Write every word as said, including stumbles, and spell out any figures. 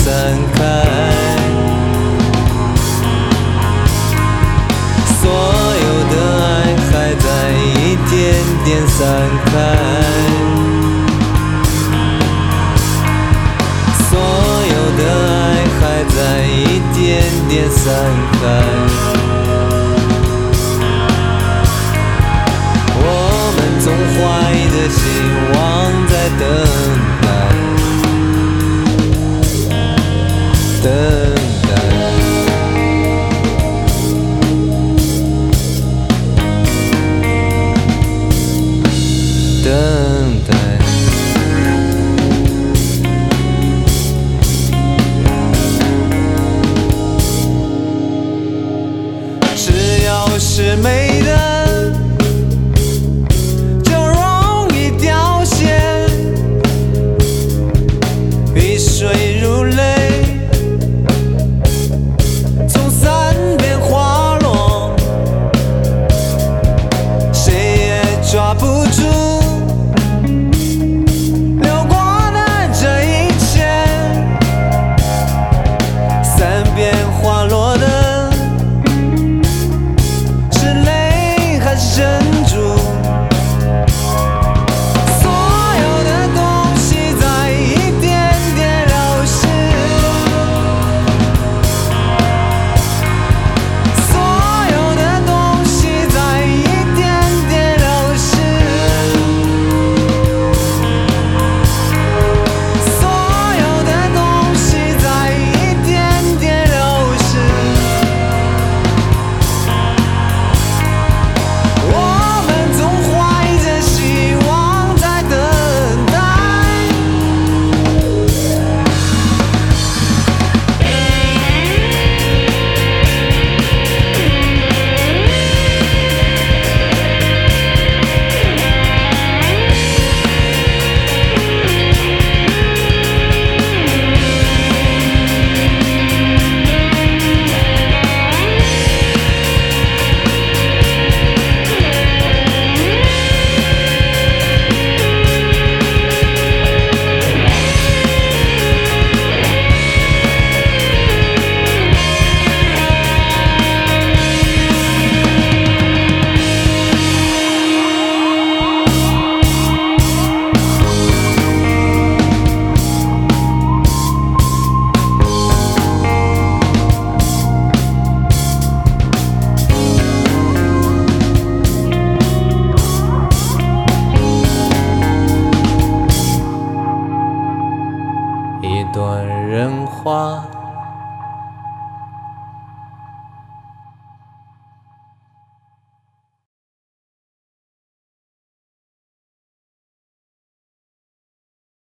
散开，所有的爱还在一点点散开，所有的爱还在一点点散开。我们总怀着希望在等待，等待，等待。只要是美的，就容易凋谢，碧水如泪，从三边滑落，谁也抓不住流过的这一切。三边滑落的是泪还是珍珠？所有的东西在一点点流失，所有的东西在一点点流失，所有的东西在一点点流失。我们总怀着希望在等待。一段人话